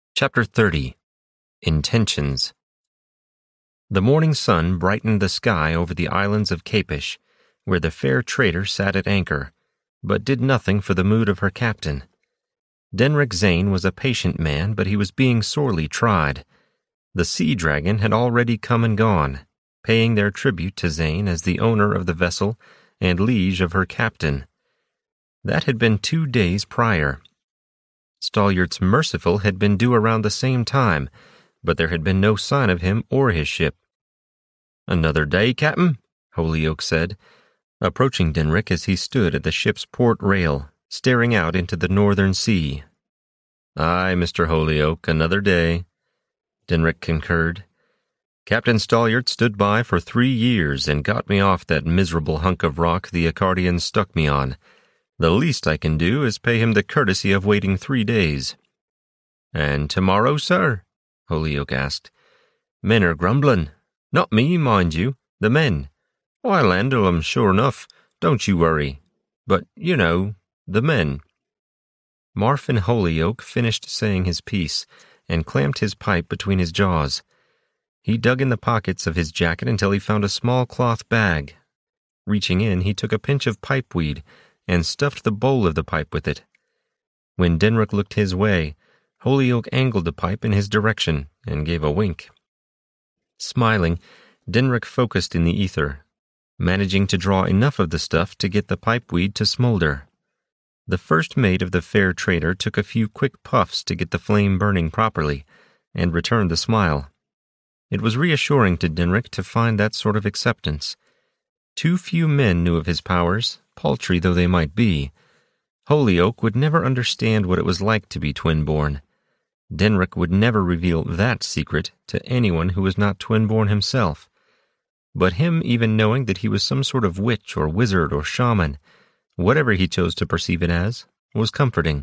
Chapter 30. Intentions. The morning sun brightened the sky over the islands of Capish, where the fair trader sat at anchor, but did nothing for the mood of her captain. Denric Zane was a patient man, but he was being sorely tried. The Sea Dragon had already come and gone, paying their tribute to Zane as the owner of the vessel and liege of her captain. That had been 2 days prior. Stallart's Merciful had been due around the same time, but there had been no sign of him or his ship. "Another day, Captain?" Holyoke said, approaching Denric as he stood at the ship's port rail, staring out into the northern sea. "Aye, Mr. Holyoke, another day," Denric concurred. "Captain Stallart stood by for 3 years and got me off that miserable hunk of rock the Accardians stuck me on. The least I can do is pay him the courtesy of waiting 3 days. "And tomorrow, sir?" Holyoke asked. "Men are grumbling. Not me, mind you, the men. I'll handle 'em sure enough, don't you worry. But, you know, the men." Marfin Holyoke finished saying his piece and clamped his pipe between his jaws. He dug in the pockets of his jacket until he found a small cloth bag. Reaching in, he took a pinch of pipeweed and stuffed the bowl of the pipe with it. When Denric looked his way, Holyoke angled the pipe in his direction and gave a wink. Smiling, Denric focused in the ether, managing to draw enough of the stuff to get the pipeweed to smolder. The first mate of the fair trader took a few quick puffs to get the flame burning properly, and returned the smile. It was reassuring to Denric to find that sort of acceptance. Too few men knew of his powers, paltry though they might be. Holyoke would never understand what it was like to be twin-born. Denric would never reveal that secret to anyone who was not twin-born himself. But him even knowing that he was some sort of witch or wizard or shaman, whatever he chose to perceive it as, was comforting.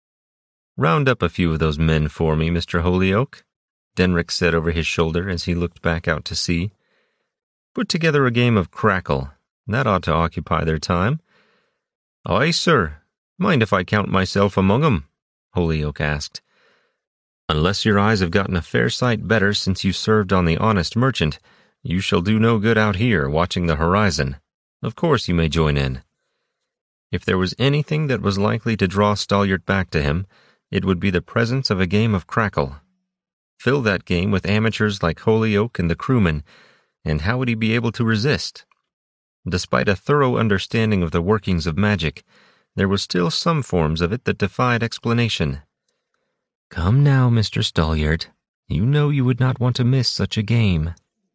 "Round up a few of those men for me, Mr. Holyoke," Denric said over his shoulder as he looked back out to sea. "Put together a game of crackle. That ought to occupy their time." "Aye, sir. Mind if I count myself among 'em?" Holyoke asked. "Unless your eyes have gotten a fair sight better since you served on the Honest Merchant, you shall do no good out here watching the horizon. Of course you may join in." If there was anything that was likely to draw Stallart back to him, it would be the presence of a game of crackle. Fill that game with amateurs like Holyoke and the crewmen, and how would he be able to resist? Despite a thorough understanding of the workings of magic, there was still some forms of it that defied explanation. "Come now, Mr. Stallart. You know you would not want to miss such a game."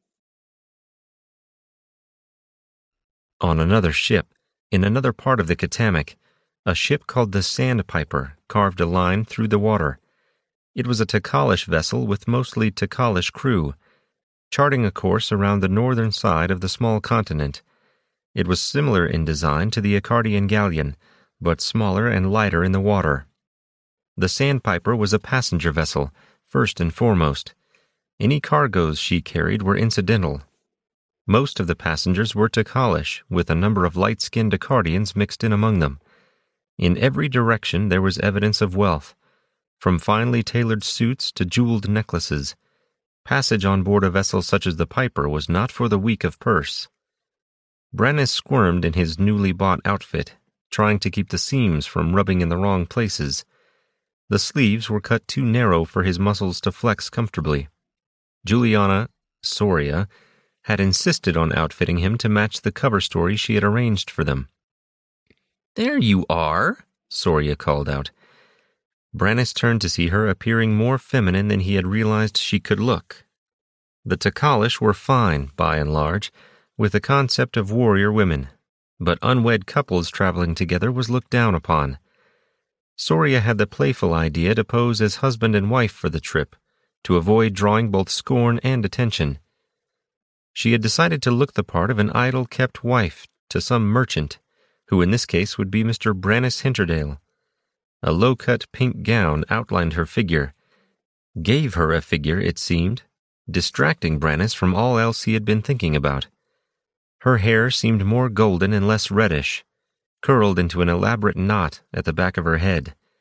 On another ship, in another part of the Katamic, a ship called the Sandpiper carved a line through the water. It was a Takalish vessel with mostly Takalish crew, charting a course around the northern side of the small continent. It was similar in design to the Accardian galleon, but smaller and lighter in the water. The Sandpiper was a passenger vessel, first and foremost. Any cargoes she carried were incidental. Most of the passengers were Takalish, with a number of light-skinned Accardians mixed in among them. In every direction there was evidence of wealth, from finely tailored suits to jeweled necklaces. Passage on board a vessel such as the Piper was not for the weak of purse. Brannis squirmed in his newly bought outfit, trying to keep the seams from rubbing in the wrong places. The sleeves were cut too narrow for his muscles to flex comfortably. Juliana, Soria, had insisted on outfitting him to match the cover story she had arranged for them. "There you are," Soria called out. Brannis turned to see her appearing more feminine than he had realized she could look. The Takalish were fine, by and large, with the concept of warrior women, but unwed couples traveling together was looked down upon. Soria had the playful idea to pose as husband and wife for the trip, to avoid drawing both scorn and attention. She had decided to look the part of an idle-kept wife to some merchant, who in this case would be Mr. Brannis Hinterdale. A low-cut pink gown outlined her figure, gave her a figure, it seemed, distracting Brannis from all else he had been thinking about. Her hair seemed more golden and less reddish, curled into an elaborate knot at the back of her head.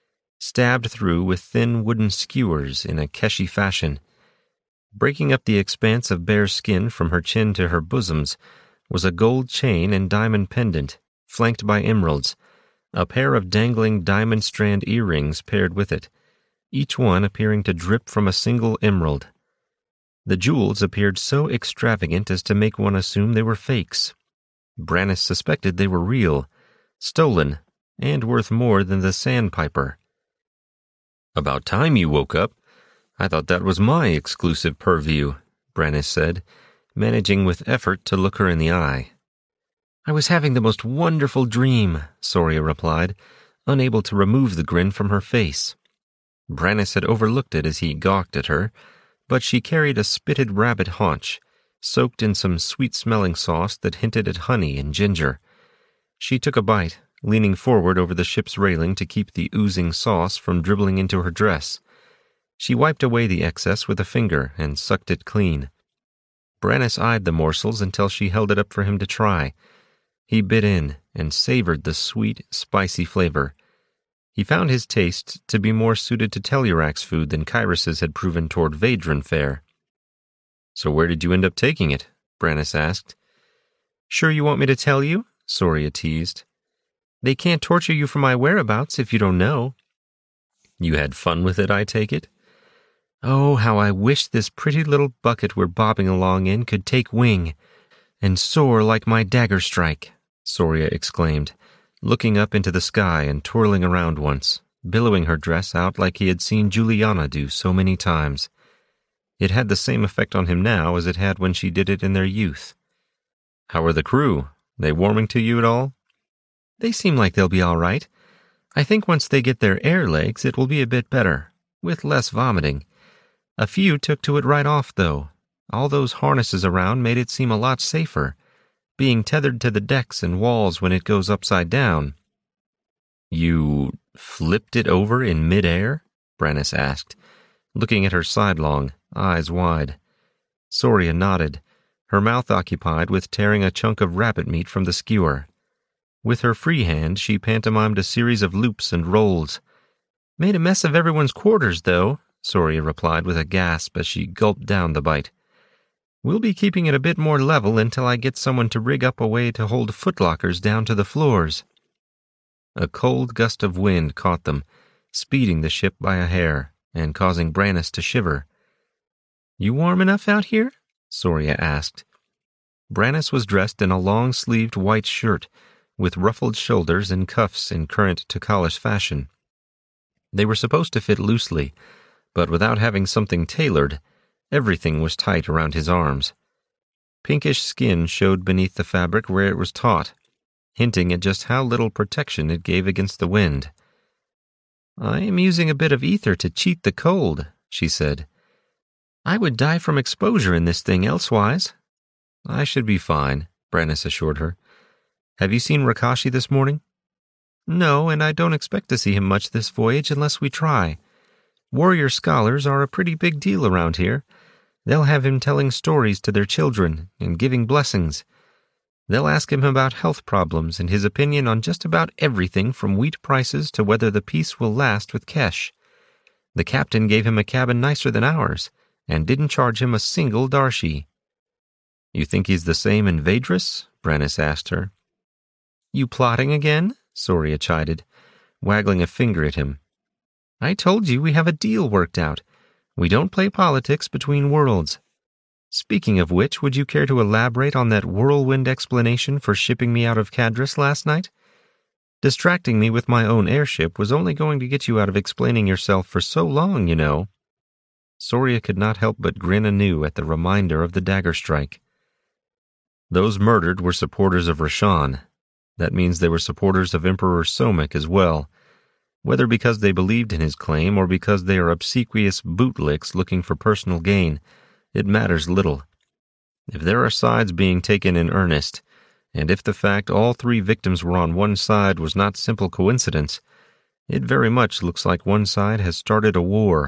stabbed through with thin wooden skewers in a Keshi fashion. Breaking up the expanse of bare skin from her chin to her bosoms was a gold chain and diamond pendant, flanked by emeralds, a pair of dangling diamond strand earrings paired with it, each one appearing to drip from a single emerald. The jewels appeared so extravagant as to make one assume they were fakes. Brannis suspected they were real, stolen, and worth more than the sandpiper. "About time you woke up. I thought that was my exclusive purview," Brannis said, managing with effort to look her in the eye. "I was having the most wonderful dream," Soria replied, unable to remove the grin from her face. Brannis had overlooked it as he gawked at her, but she carried a spitted rabbit haunch, soaked in some sweet-smelling sauce that hinted at honey and ginger. She took a bite, leaning forward over the ship's railing to keep the oozing sauce from dribbling into her dress. She wiped away the excess with a finger and sucked it clean. Brannis eyed the morsels until she held it up for him to try. He bit in and savored the sweet, spicy flavor. He found his taste to be more suited to Tellurac's food than Kyrus's had proven toward Vadran fare. "So where did you end up taking it?" Brannis asked. "Sure you want me to tell you?" Soria teased. "They can't torture you for my whereabouts if you don't know." "You had fun with it, I take it?" "Oh, how I wish this pretty little bucket we're bobbing along in could take wing and soar like my dagger strike," Soria exclaimed, looking up into the sky and twirling around once, billowing her dress out like he had seen Juliana do so many times. It had the same effect on him now as it had when she did it in their youth. "How are the crew? They warming to you at all?" "They seem like they'll be all right. I think once they get their air legs it will be a bit better, with less vomiting. A few took to it right off, though. All those harnesses around made it seem a lot safer, being tethered to the decks and walls when it goes upside down." "You flipped it over in mid-air?" Brannis asked, looking at her sidelong, eyes wide. Soria nodded, her mouth occupied with tearing a chunk of rabbit meat from the skewer. With her free hand, she pantomimed a series of loops and rolls. "Made a mess of everyone's quarters, though," Soria replied with a gasp as she gulped down the bite. "We'll be keeping it a bit more level until I get someone to rig up a way to hold footlockers down to the floors." A cold gust of wind caught them, speeding the ship by a hair and causing Brannis to shiver. "You warm enough out here?" Soria asked. Brannis was dressed in a long-sleeved white shirt, with ruffled shoulders and cuffs in current Takalish fashion. They were supposed to fit loosely, but without having something tailored, everything was tight around his arms. Pinkish skin showed beneath the fabric where it was taut, hinting at just how little protection it gave against the wind. "I am using a bit of ether to cheat the cold," she said. "I would die from exposure in this thing elsewise." "I should be fine," Brannis assured her. "Have you seen Rakashi this morning?" "No, and I don't expect to see him much this voyage unless we try. Warrior scholars are a pretty big deal around here. They'll have him telling stories to their children and giving blessings. They'll ask him about health problems and his opinion on just about everything from wheat prices to whether the peace will last with Kesh. The captain gave him a cabin nicer than ours and didn't charge him a single darshi." "You think he's the same in Vadris?" Brannis asked her. "You plotting again?" Soria chided, waggling a finger at him. "I told you we have a deal worked out. We don't play politics between worlds. Speaking of which, would you care to elaborate on that whirlwind explanation for shipping me out of Cadris last night? Distracting me with my own airship was only going to get you out of explaining yourself for so long, you know." Soria could not help but grin anew at the reminder of the dagger strike. "Those murdered were supporters of Rashan. That means they were supporters of Emperor Somek as well. Whether because they believed in his claim or because they are obsequious bootlicks looking for personal gain, it matters little. If there are sides being taken in earnest, and if the fact all 3 victims were on one side was not simple coincidence, it very much looks like one side has started a war."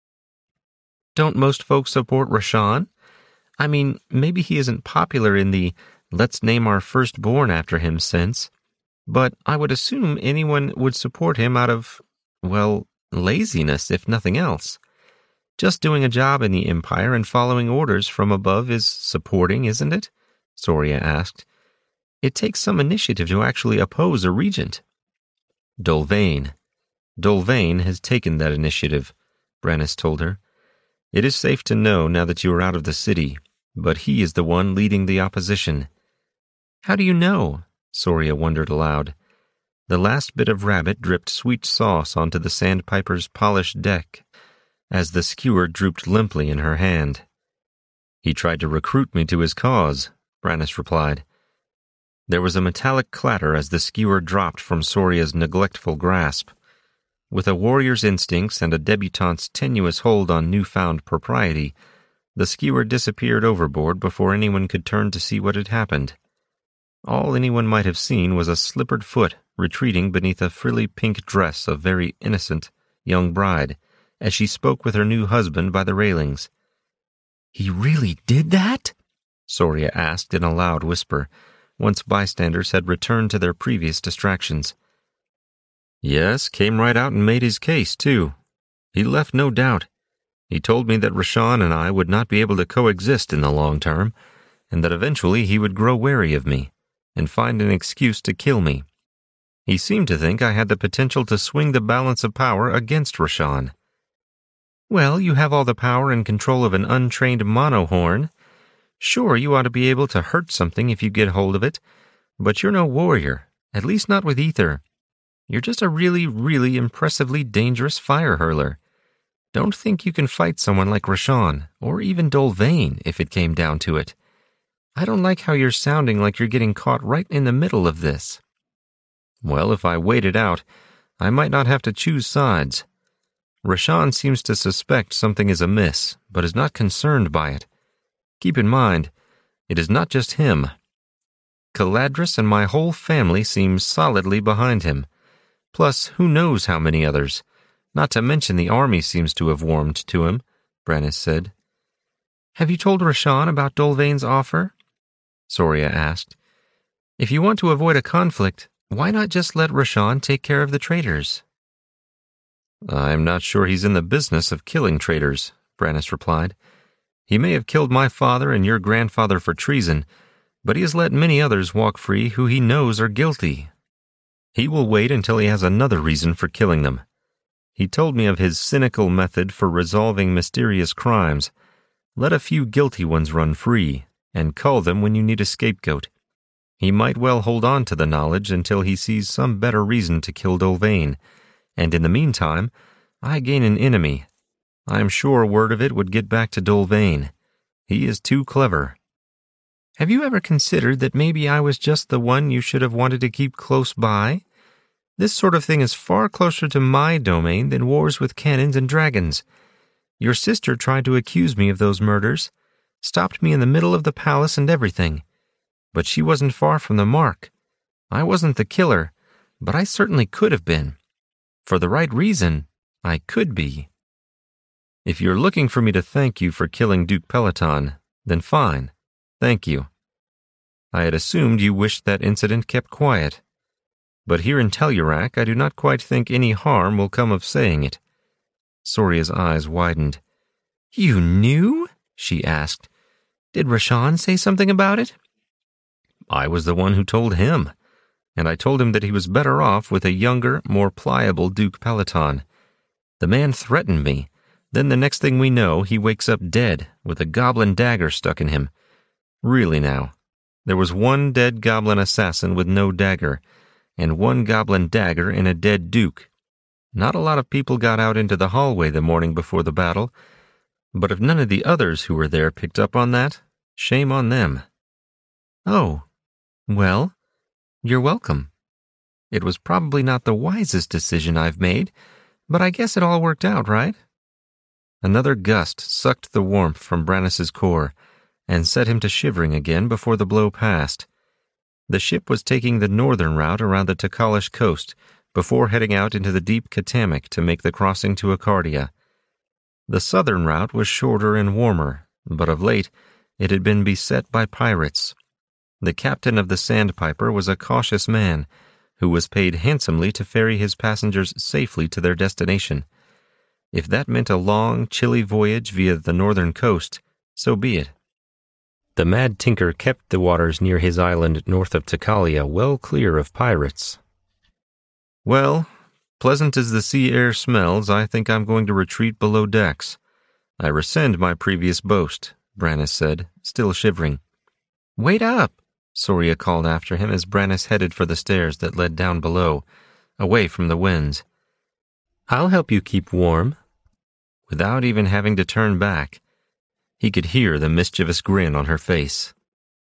"Don't most folks support Rashan? I mean, maybe he isn't popular in the let's name our firstborn after him sense, but I would assume anyone would support him out of, well, laziness, if nothing else. Just doing a job in the Empire and following orders from above is supporting, isn't it? Soria asked. It takes some initiative to actually oppose a regent. Dolvain has taken that initiative, Brannis told her. It is safe to know now that you are out of the city, but he is the one leading the opposition. How do you know? Soria wondered aloud. The last bit of rabbit dripped sweet sauce onto the sandpiper's polished deck as the skewer drooped limply in her hand. He tried to recruit me to his cause, Brannis replied. There was a metallic clatter as the skewer dropped from Soria's neglectful grasp. With a warrior's instincts and a debutante's tenuous hold on newfound propriety, the skewer disappeared overboard before anyone could turn to see what had happened. All anyone might have seen was a slippered foot retreating beneath a frilly pink dress of very innocent young bride, as she spoke with her new husband by the railings. "He really did that?" Soria asked in a loud whisper, once bystanders had returned to their previous distractions. Yes, came right out and made his case, too. He left no doubt. He told me that Rashan and I would not be able to coexist in the long term, and that eventually he would grow wary of me, and find an excuse to kill me. He seemed to think I had the potential to swing the balance of power against Rashan. Well, you have all the power and control of an untrained monohorn. Sure, you ought to be able to hurt something if you get hold of it, but you're no warrior, at least not with ether. You're just a really, really impressively dangerous fire hurler. Don't think you can fight someone like Rashan, or even Dolvain, if it came down to it. I don't like how you're sounding like you're getting caught right in the middle of this. Well, if I wait it out, I might not have to choose sides. Rashan seems to suspect something is amiss, but is not concerned by it. Keep in mind, it is not just him. Caladris and my whole family seem solidly behind him. Plus, who knows how many others? Not to mention the army seems to have warmed to him, Brannis said. Have you told Rashan about Dolvain's offer? Soria asked. If you want to avoid a conflict, why not just let Rashan take care of the traitors? I'm not sure he's in the business of killing traitors, Brannis replied. He may have killed my father and your grandfather for treason, but he has let many others walk free who he knows are guilty. He will wait until he has another reason for killing them. He told me of his cynical method for resolving mysterious crimes. Let a few guilty ones run free, and cull them when you need a scapegoat. He might well hold on to the knowledge until he sees some better reason to kill Dolvain, and in the meantime, I gain an enemy. I am sure word of it would get back to Dolvain. He is too clever. Have you ever considered that maybe I was just the one you should have wanted to keep close by? This sort of thing is far closer to my domain than wars with cannons and dragons. Your sister tried to accuse me of those murders, stopped me in the middle of the palace and everything. But she wasn't far from the mark. I wasn't the killer, but I certainly could have been. For the right reason, I could be. If you're looking for me to thank you for killing Duke Peloton, then fine. Thank you. I had assumed you wished that incident kept quiet. But here in Tellurac, I do not quite think any harm will come of saying it. Soria's eyes widened. You knew? She asked. Did Rashan say something about it? I was the one who told him, and I told him that he was better off with a younger, more pliable Duke Peloton. The man threatened me. Then the next thing we know, he wakes up dead, with a goblin dagger stuck in him. Really now, there was one dead goblin assassin with no dagger, and one goblin dagger in a dead duke. Not a lot of people got out into the hallway the morning before the battle, but if none of the others who were there picked up on that, shame on them. Oh, well, you're welcome. It was probably not the wisest decision I've made, but I guess it all worked out, right? Another gust sucked the warmth from Brannis's core and set him to shivering again before the blow passed. The ship was taking the northern route around the Takalish coast before heading out into the deep Katamik to make the crossing to Accardia. The southern route was shorter and warmer, but of late it had been beset by pirates. The captain of the Sandpiper was a cautious man who was paid handsomely to ferry his passengers safely to their destination, If that meant a long, chilly voyage via the northern coast, so be it. The mad tinker kept the waters near his island north of Takalia well clear of pirates. Well, pleasant as the sea air smells, I think I'm going to retreat below decks. I rescind my previous boast, Brannis said, still shivering. Wait up, Soria called after him as Brannis headed for the stairs that led down below, away from the winds. I'll help you keep warm. Without even having to turn back, he could hear the mischievous grin on her face.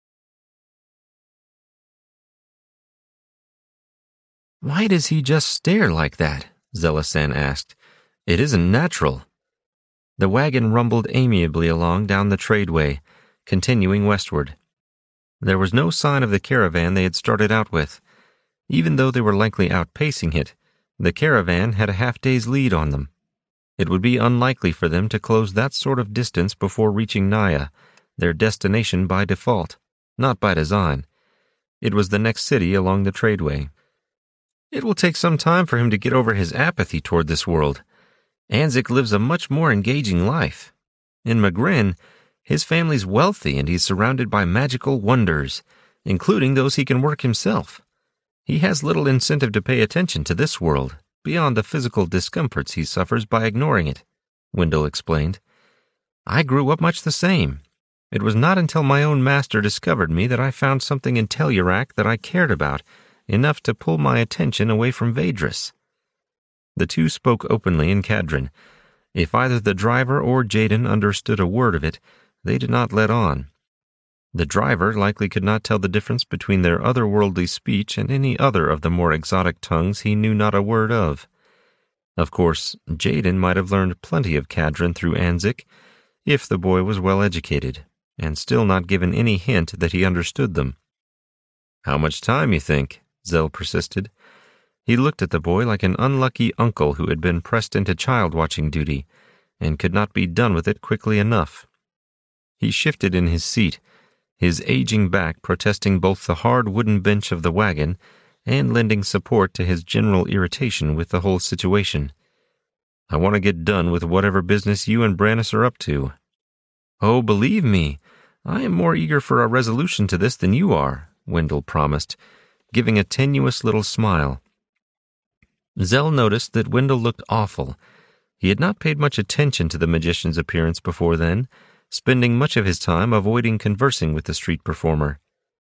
Why does he just stare like that? Zelasan asked. It isn't natural. The wagon rumbled amiably along down the tradeway, continuing westward. There was no sign of the caravan they had started out with. Even though they were likely outpacing it, the caravan had a half-day's lead on them. It would be unlikely for them to close that sort of distance before reaching Naya, their destination by default, not by design. It was the next city along the tradeway. It will take some time for him to get over his apathy toward this world. Anzik lives a much more engaging life. In Magrin, his family's wealthy and he's surrounded by magical wonders, including those he can work himself. He has little incentive to pay attention to this world, beyond the physical discomforts he suffers by ignoring it, Wendell explained. I grew up much the same. It was not until my own master discovered me that I found something in Tellurac that I cared about, enough to pull my attention away from Vedris. The two spoke openly in Kadrin. If either the driver or Jaden understood a word of it, they did not let on. The driver likely could not tell the difference between their otherworldly speech and any other of the more exotic tongues he knew not a word of. Of course, Jaden might have learned plenty of Kadrin through Anzik, if the boy was well educated, and still not given any hint that he understood them. How much time, you think? Zell persisted. He looked at the boy like an unlucky uncle who had been pressed into child-watching duty, and could not be done with it quickly enough. He shifted in his seat, his aging back protesting both the hard wooden bench of the wagon and lending support to his general irritation with the whole situation. I want to get done with whatever business you and Brannis are up to. Oh, believe me, I am more eager for a resolution to this than you are, Wendell promised, giving a tenuous little smile. Zell noticed that Wendell looked awful. He had not paid much attention to the magician's appearance before then, spending much of his time avoiding conversing with the street performer.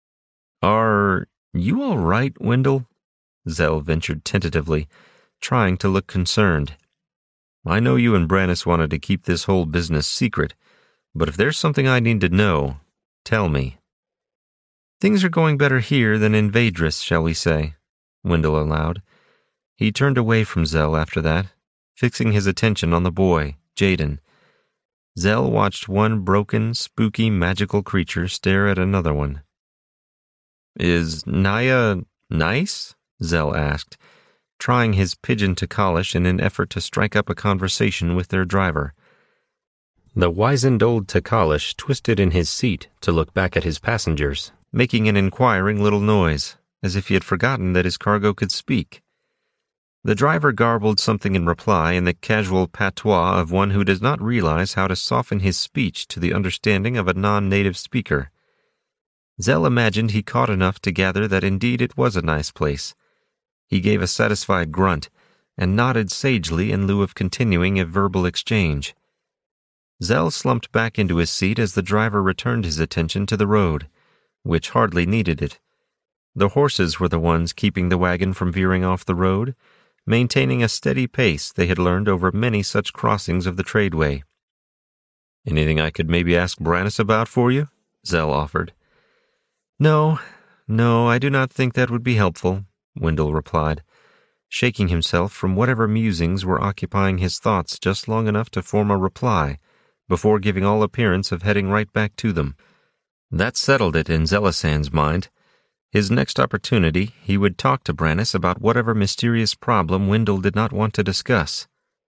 Are you all right, Wendell? Zell ventured tentatively, trying to look concerned. I know you and Brannis wanted to keep this whole business secret, but if there's something I need to know, tell me. Things are going better here than in Vedris, shall we say, Wendell allowed. He turned away from Zell after that, fixing his attention on the boy, Jaden. Zell watched one broken, spooky, magical creature stare at another one. Is Naya nice? Zell asked, trying his pigeon Takalish in an effort to strike up a conversation with their driver. The wizened old Takalish twisted in his seat to look back at his passengers, making an inquiring little noise, as if he had forgotten that his cargo could speak. The driver garbled something in reply in the casual patois of one who does not realize how to soften his speech to the understanding of a non-native speaker. Zell imagined he caught enough to gather that indeed it was a nice place. He gave a satisfied grunt and nodded sagely in lieu of continuing a verbal exchange. Zell slumped back into his seat as the driver returned his attention to the road, which hardly needed it. The horses were the ones keeping the wagon from veering off the road, maintaining a steady pace they had learned over many such crossings of the tradeway. Anything I could maybe ask Brannis about for you? Zell offered. No, I do not think that would be helpful, Wendell replied, shaking himself from whatever musings were occupying his thoughts just long enough to form a reply, before giving all appearance of heading right back to them. That settled it in Zelasan's mind. His next opportunity, he would talk to Brannis about whatever mysterious problem Wendell did not want to discuss.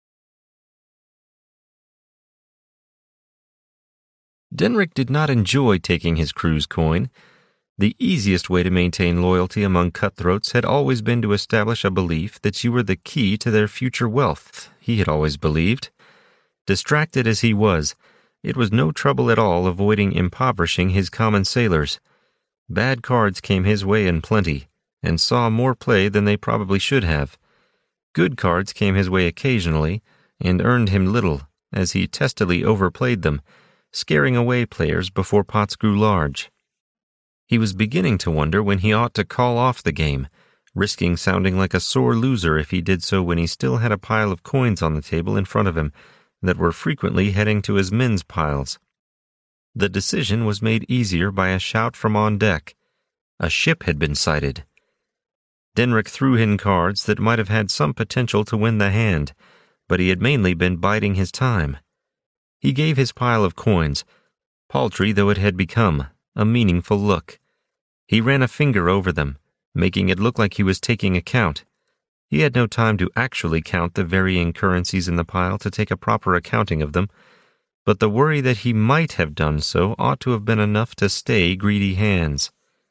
Denrick did not enjoy taking his crew's coin. The easiest way to maintain loyalty among cutthroats had always been to establish a belief that you were the key to their future wealth, he had always believed. Distracted as he was, it was no trouble at all avoiding impoverishing his common sailors. Bad cards came his way in plenty, and saw more play than they probably should have. Good cards came his way occasionally, and earned him little, as he testily overplayed them, scaring away players before pots grew large. He was beginning to wonder when he ought to call off the game, risking sounding like a sore loser if he did so when he still had a pile of coins on the table in front of him that were frequently heading to his men's piles. The decision was made easier by a shout from on deck. A ship had been sighted. Denrick threw in cards that might have had some potential to win the hand, but he had mainly been biding his time. He gave his pile of coins, paltry though it had become, a meaningful look. He ran a finger over them, making it look like he was taking account. He had no time to actually count the varying currencies in the pile to take a proper accounting of them, but the worry that he might have done so ought to have been enough to stay greedy hands.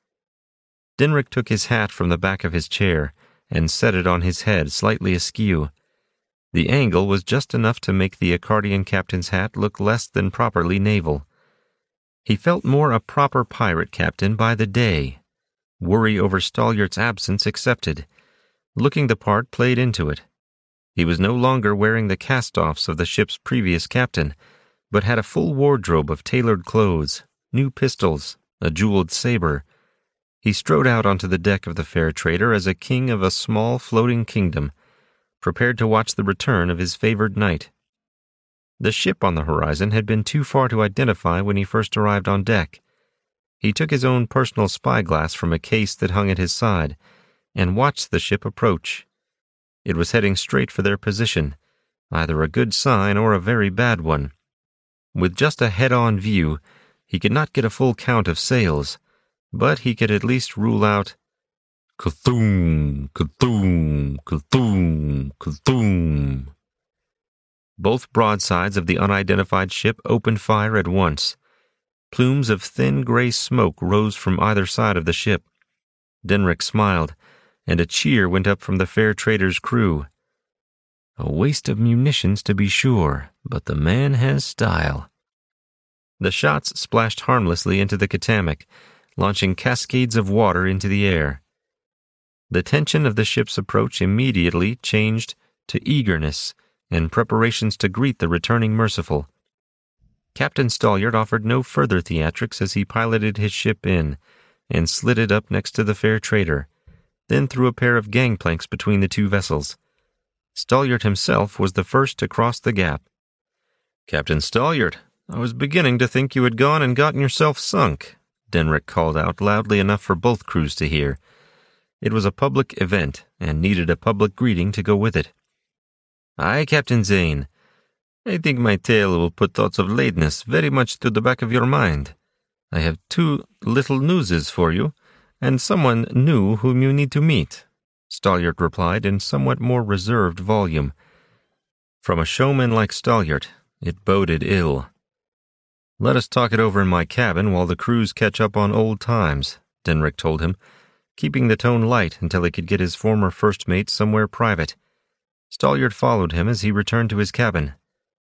Denrick took his hat from the back of his chair and set it on his head slightly askew. The angle was just enough to make the accordion captain's hat look less than properly naval. He felt more a proper pirate captain by the day. Worry over Stallart's absence accepted. Looking the part played into it. He was no longer wearing the cast-offs of the ship's previous captain, but had a full wardrobe of tailored clothes, new pistols, a jeweled saber. He strode out onto the deck of the Fair Trader as a king of a small floating kingdom, prepared to watch the return of his favored knight. The ship on the horizon had been too far to identify when he first arrived on deck. He took his own personal spyglass from a case that hung at his side and watched the ship approach. It was heading straight for their position, either a good sign or a very bad one. With just a head-on view, he could not get a full count of sails, but he could at least rule out Cthulhu, Cthulhu, Cthulhu, Cthulhu. Both broadsides of the unidentified ship opened fire at once. Plumes of thin gray smoke rose from either side of the ship. Denrick smiled, and a cheer went up from the Fair Trader's crew. A waste of munitions, to be sure, but the man has style. The shots splashed harmlessly into the Katamac, launching cascades of water into the air. The tension of the ship's approach immediately changed to eagerness and preparations to greet the returning Merciful. Captain Stalliart offered no further theatrics as he piloted his ship in and slid it up next to the Fair Trader, then threw a pair of gangplanks between the two vessels. Stalliart himself was the first to cross the gap. "Captain Stalliart, I was beginning to think you had gone and gotten yourself sunk," Denrick called out loudly enough for both crews to hear. It was a public event, and needed a public greeting to go with it. "Aye, Captain Zane. I think my tale will put thoughts of lateness very much to the back of your mind. I have two little newses for you, and someone new whom you need to meet," Stalliart replied in somewhat more reserved volume. From a showman like Stalliart, it boded ill. "Let us talk it over in my cabin while the crews catch up on old times," Denrick told him, keeping the tone light until he could get his former first mate somewhere private. Stalliart followed him as he returned to his cabin.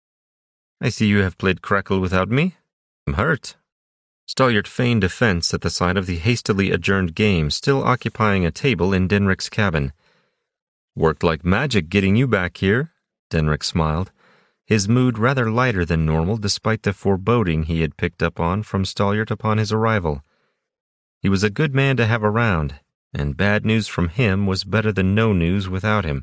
"I see you have played crackle without me. I'm hurt." Stalliart feigned offense at the sight of the hastily adjourned game still occupying a table in Denrick's cabin. "Worked like magic getting you back here," Denrick smiled, his mood rather lighter than normal despite the foreboding he had picked up on from Stalliart upon his arrival. He was a good man to have around, and bad news from him was better than no news without him.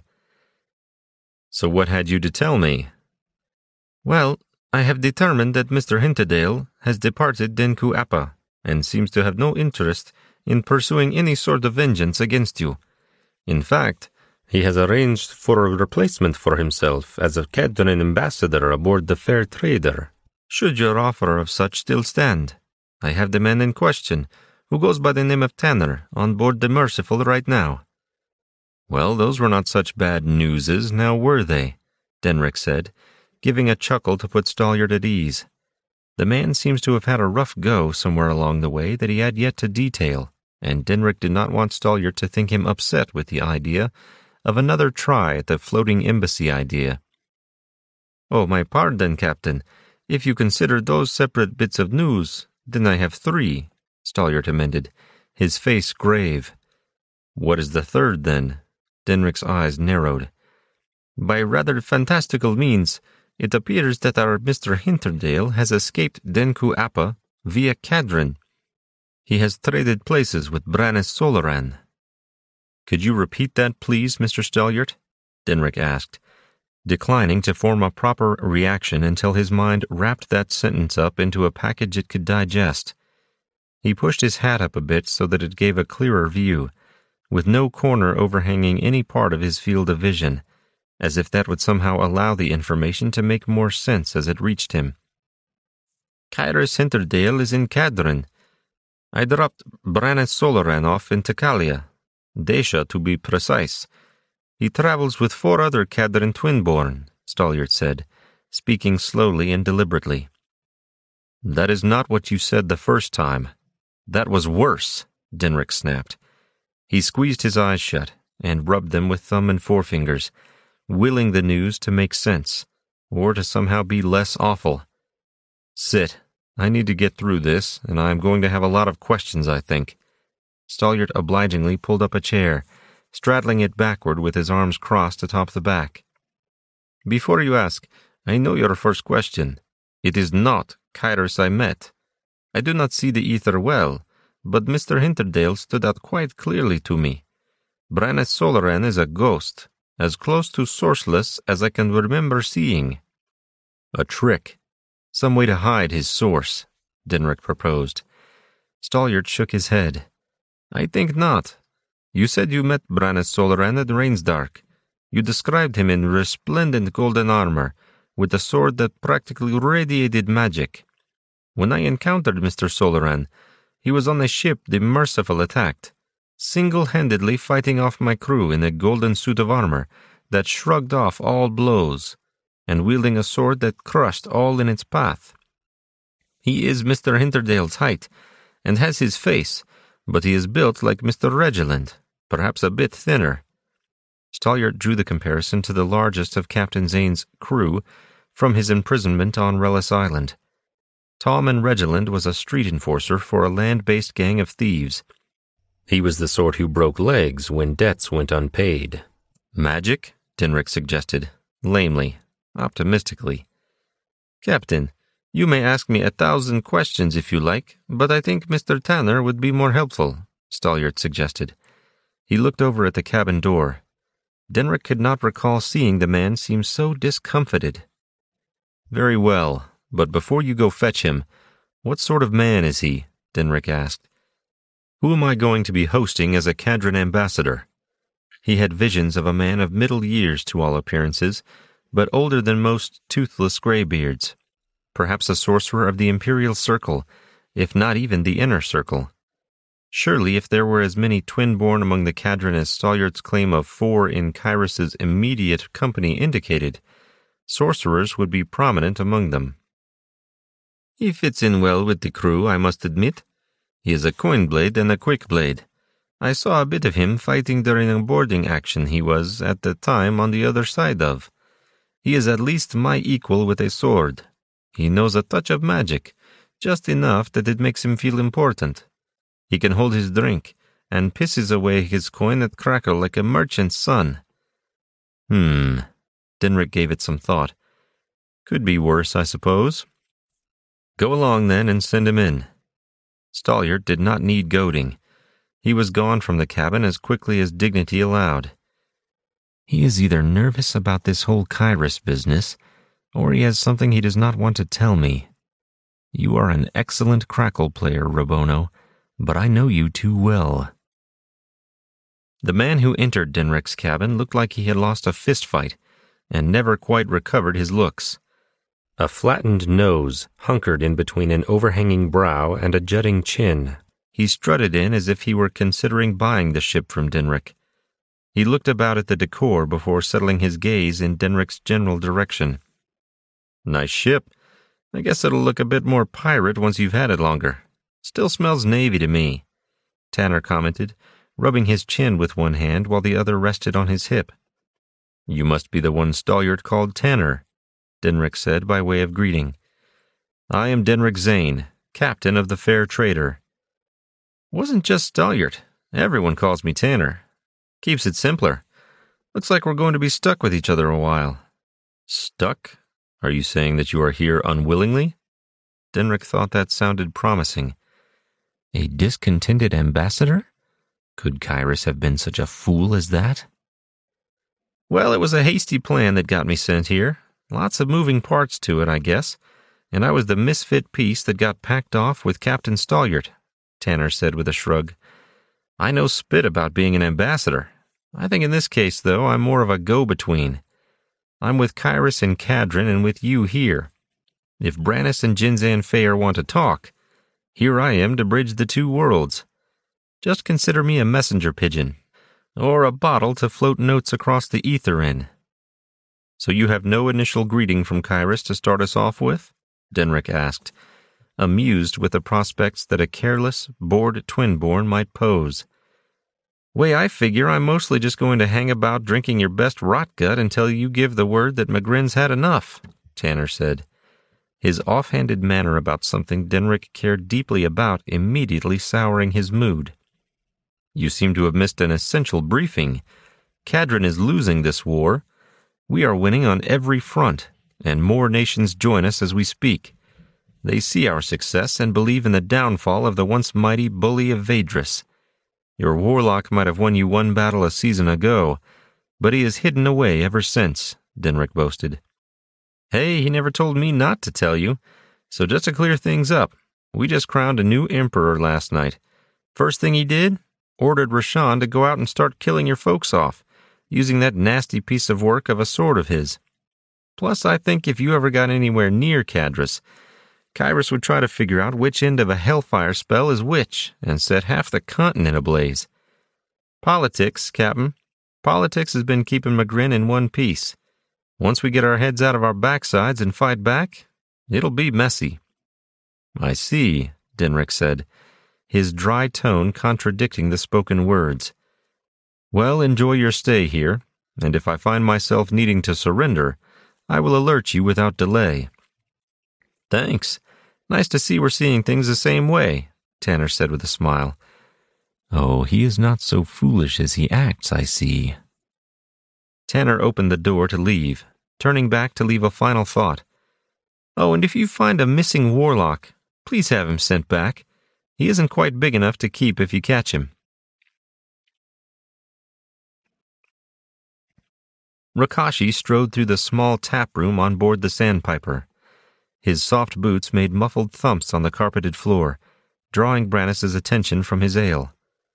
"So what had you to tell me?" "Well, I have determined that Mr. Hinterdale has departed Denku Appa, and seems to have no interest in pursuing any sort of vengeance against you. In fact, he has arranged for a replacement for himself as a captain and ambassador aboard the Fair Trader. Should your offer of such still stand, I have the man in question, who goes by the name of Tanner, on board the Merciful right now." "Well, those were not such bad newses, now were they?" Denrick said, giving a chuckle to put Stalliart at ease. The man seems to have had a rough go somewhere along the way that he had yet to detail, and Denrick did not want Stalliart to think him upset with the idea of another try at the floating embassy idea. Oh, my pardon, Captain. If you consider those separate bits of news, then I have 3, Stalliart amended, his face grave. What is the third, then? Denrick's eyes narrowed. By rather fantastical means, it appears that our Mr. Hinterdale has escaped Denku Appa via Cadron. He has traded places with Brannis Solaran. Could you repeat that, please, Mr. Stalliart? Denrick asked, declining to form a proper reaction until his mind wrapped that sentence up into a package it could digest. He pushed his hat up a bit so that it gave a clearer view, with no corner overhanging any part of his field of vision, as if that would somehow allow the information to make more sense as it reached him. Kyrus Hinterdale is in Cadron. I dropped Brannis Solaran off in Takalia, Desha to be precise. He travels with 4 other Cadron twinborn, Stalliart said, speaking slowly and deliberately. That is not what you said the first time. That was worse, Denrick snapped. He squeezed his eyes shut and rubbed them with thumb and forefingers, willing the news to make sense, or to somehow be less awful. Sit. I need to get through this, and I am going to have a lot of questions, I think. Stalliart obligingly pulled up a chair, straddling it backward with his arms crossed atop the back. Before you ask, I know your first question. It is not Kyrus I met. I do not see the ether well, but Mr. Hinterdale stood out quite clearly to me. Brannis Solaran is a ghost, as close to sourceless as I can remember seeing. A trick. Some way to hide his source, Denrick proposed. Stalliart shook his head. I think not. You said you met Brannis Solaran at Rainsdark. You described him in resplendent golden armor, with a sword that practically radiated magic. When I encountered Mr. Solaran, he was on a ship the Merciful attacked, single-handedly fighting off my crew in a golden suit of armor that shrugged off all blows, and wielding a sword that crushed all in its path. He is Mr. Hinterdale's height, and has his face, but he is built like Mr. Regiland, perhaps a bit thinner. Stalliart drew the comparison to the largest of Captain Zane's crew from his imprisonment on Relis Island. Tom Regiland was a street enforcer for a land-based gang of thieves. He was the sort who broke legs when debts went unpaid. Magic? Denrick suggested, lamely, optimistically. Captain, you may ask me 1,000 questions if you like, but I think Mr. Tanner would be more helpful, Stalliart suggested. He looked over at the cabin door. Denrick could not recall seeing the man seem so discomfited. Very well, but before you go fetch him, what sort of man is he? Denrick asked. Who am I going to be hosting as a Cadron ambassador? He had visions of a man of middle years to all appearances, but older than most toothless graybeards. Perhaps a sorcerer of the Imperial Circle, if not even the Inner Circle. Surely if there were as many twin-born among the Cadron as Stalliart's claim of 4 in Kyrus's immediate company indicated, sorcerers would be prominent among them. He fits in well with the crew, I must admit. He is a coin blade and a quick blade. I saw a bit of him fighting during a boarding action he was, at the time, on the other side of. He is at least my equal with a sword. He knows a touch of magic, just enough that it makes him feel important. He can hold his drink, and pisses away his coin at crackle like a merchant's son. Denrick gave it some thought. Could be worse, I suppose. Go along, then, and send him in. Stalliart did not need goading. He was gone from the cabin as quickly as dignity allowed. He is either nervous about this whole Kyrus business, or he has something he does not want to tell me. You are an excellent crackle player, Robono, but I know you too well. The man who entered Denrick's cabin looked like he had lost a fistfight, and never quite recovered his looks. A flattened nose hunkered in between an overhanging brow and a jutting chin. He strutted in as if he were considering buying the ship from Denrick. He looked about at the decor before settling his gaze in Denrick's general direction. Nice ship. I guess it'll look a bit more pirate once you've had it longer. Still smells Navy to me, Tanner commented, rubbing his chin with one hand while the other rested on his hip. You must be the one Stalliart called Tanner, Denrick said by way of greeting. I am Denrick Zane, captain of the Fair Trader. Wasn't just Stalliart. Everyone calls me Tanner. Keeps it simpler. Looks like we're going to be stuck with each other a while. Stuck? Are you saying that you are here unwillingly? Denrick thought that sounded promising. A discontented ambassador? Could Kyrus have been such a fool as that? Well, it was a hasty plan that got me sent here. Lots of moving parts to it, I guess. And I was the misfit piece that got packed off with Captain Stalliart, Tanner said with a shrug. I know spit about being an ambassador. I think in this case, though, I'm more of a go-between. I'm with Kyrus and Kadrin and with you here. If Brannis and Jinzan Fair want to talk, here I am to bridge the two worlds. Just consider me a messenger pigeon, or a bottle to float notes across the ether in. So you have no initial greeting from Kyrus to start us off with? Denrick asked, amused with the prospects that a careless, bored twin-born might pose. Way I figure, I'm mostly just going to hang about drinking your best rot-gut until you give the word that McGrinn's had enough, Tanner said. His offhanded manner about something Denrick cared deeply about immediately souring his mood. You seem to have missed an essential briefing. Kadrin is losing this war. We are winning on every front, and more nations join us as we speak. They see our success and believe in the downfall of the once mighty bully of Vaedrus. Your warlock might have won you one battle a season ago, but he has hidden away ever since, Denrick boasted. Hey, he never told me not to tell you. So just to clear things up, we just crowned a new emperor last night. First thing he did, ordered Rashan to go out and start killing your folks off, using that nasty piece of work of a sword of his. Plus, I think if you ever got anywhere near Kadris, Kyrus would try to figure out which end of a hellfire spell is which, and set half the continent ablaze. Politics, Captain. Politics has been keeping McGrinn in one piece. Once we get our heads out of our backsides and fight back, it'll be messy. I see, Denrick said, his dry tone contradicting the spoken words. Well, enjoy your stay here, and if I find myself needing to surrender, I will alert you without delay. Thanks. Nice to see we're seeing things the same way, Tanner said with a smile. Oh, he is not so foolish as he acts, I see. Tanner opened the door to leave, turning back to leave a final thought. Oh, and if you find a missing warlock, please have him sent back. He isn't quite big enough to keep if you catch him. Rakashi strode through the small tap room on board the Sandpiper. His soft boots made muffled thumps on the carpeted floor, drawing Brannis's attention from his ale.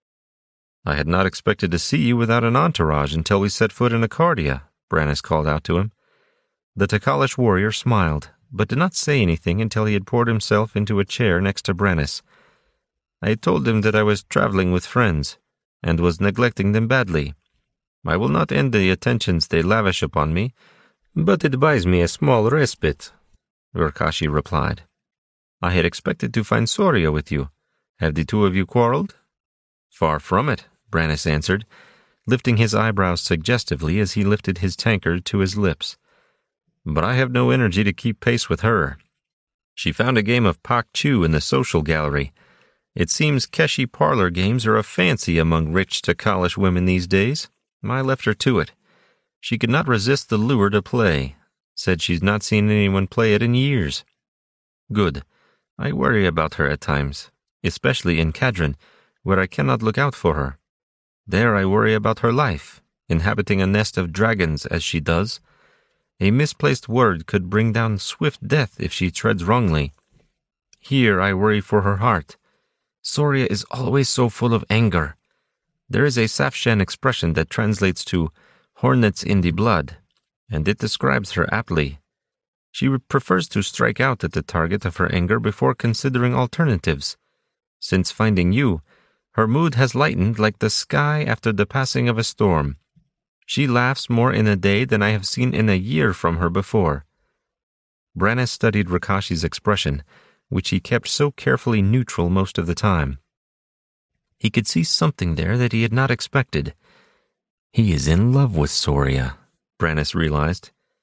I had not expected to see you without an entourage until we set foot in Accardia, Brannis called out to him. The Takalish warrior smiled, but did not say anything until he had poured himself into a chair next to Brannis. I had told him that I was traveling with friends, and was neglecting them badly. I will not end the attentions they lavish upon me, but it buys me a small respite, Rakashi replied. I had expected to find Soria with you. Have the two of you quarreled? Far from it, Brannis answered, lifting his eyebrows suggestively as he lifted his tankard to his lips. But I have no energy to keep pace with her. She found a game of Pak Chu in the social gallery. It seems Keshi parlor games are a fancy among rich Takalish women these days. I left her to it. She could not resist the lure to play. Said she's not seen anyone play it in years. Good. I worry about her at times, especially in Kadrin, where I cannot look out for her. There I worry about her life, inhabiting a nest of dragons as she does. A misplaced word could bring down swift death if she treads wrongly. Here I worry for her heart. Soria is always so full of anger. There is a Safshan expression that translates to hornets in the blood, and it describes her aptly. She prefers to strike out at the target of her anger before considering alternatives. Since finding you, her mood has lightened like the sky after the passing of a storm. She laughs more in a day than I have seen in a year from her before. Brannis studied Rakashi's expression, which he kept so carefully neutral most of the time. He could see something there that he had not expected. He is in love with Soria, Brannis realized.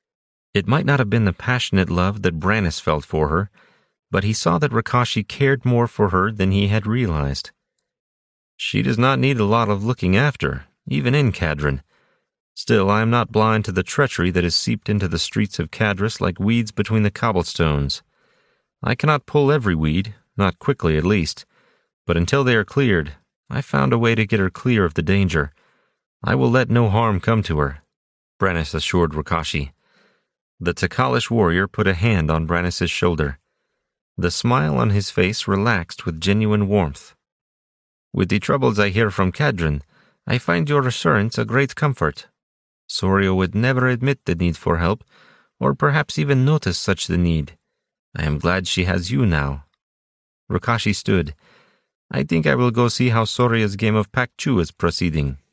It might not have been the passionate love that Brannis felt for her, but he saw that Rakashi cared more for her than he had realized. She does not need a lot of looking after, even in Cadron. Still, I am not blind to the treachery that has seeped into the streets of Cadris like weeds between the cobblestones. I cannot pull every weed, not quickly at least, but until they are cleared, I found a way to get her clear of the danger. I will let no harm come to her, Brannis assured Rakashi. The Takalish warrior put a hand on Brannis's shoulder. The smile on his face relaxed with genuine warmth. With the troubles I hear from Cadron, I find your assurance a great comfort. Soria would never admit the need for help, or perhaps even notice such the need. I am glad she has you now. Rakashi stood. I think I will go see how Soria's game of Pak-Chu is proceeding.